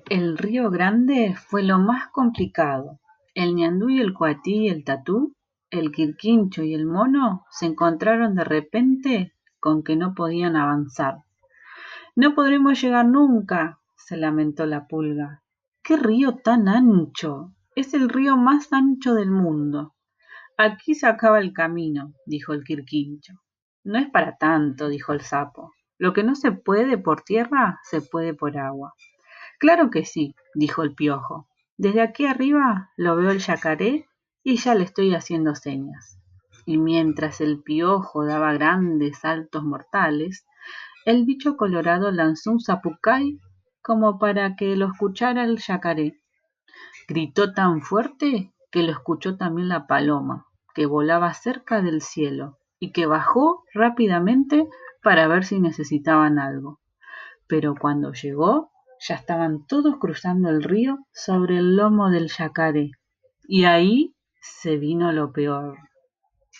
El Río Grande fue lo más complicado. El ñandú y el cuatí y el tatú, el quirquincho y el mono se encontraron de repente con que no podían avanzar. No podremos llegar nunca, se lamentó la pulga. ¡Qué río tan ancho! Es el río más ancho del mundo. Aquí se acaba el camino, dijo el quirquincho. No es para tanto, dijo el sapo. Lo que no se puede por tierra, se puede por agua. Claro que sí, dijo el piojo. Desde aquí arriba lo veo el yacaré y ya le estoy haciendo señas. Y mientras el piojo daba grandes saltos mortales, el bicho colorado lanzó un zapucay como para que lo escuchara el yacaré. Gritó tan fuerte que lo escuchó también la paloma, que volaba cerca del cielo y que bajó rápidamente para ver si necesitaban algo. Pero cuando llegó, ya estaban todos cruzando el río sobre el lomo del yacaré. Y ahí se vino lo peor.